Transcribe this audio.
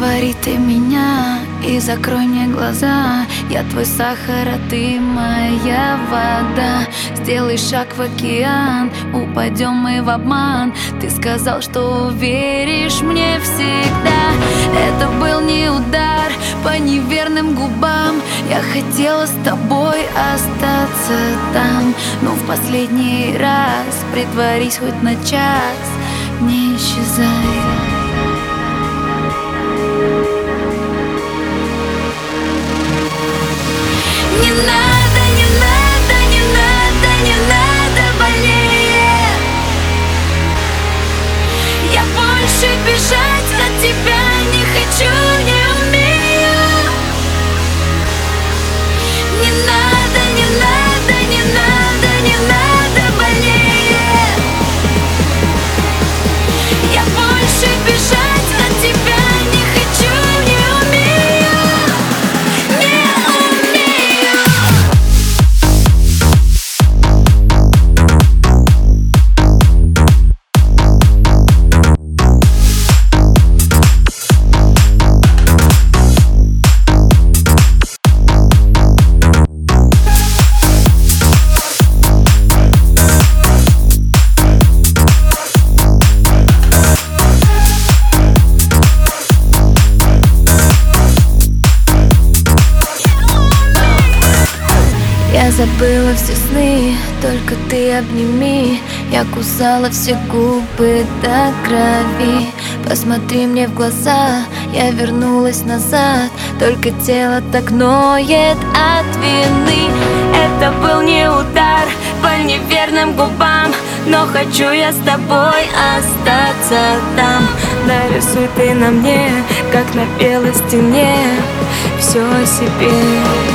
Раствори ты меня и закрой мне глаза. Я твой сахар, а ты моя вода. Сделай шаг в океан, упадем мы в обман. Ты сказал, что веришь мне всегда. Это был не удар по неверным губам. Я хотела с тобой остаться там, но в последний раз притворись хоть на час, не исчезай. Не надо, не надо, не надо, не надо больнее. Я больше бежать от тебя не хочу, не умею. Не надо, не надо, не надо, не надо больнее. Я больше бежать от тебя не хочу, не умею. Не умею. Я забыла все сны, только ты обними. Я кусала все губы до крови. Посмотри мне в глаза, я вернулась назад. Только тело так ноет от вины. Это был не удар по неверным губам, но хочу я с тобой остаться там. Нарисуй ты на мне, как на белой стене, все о себе.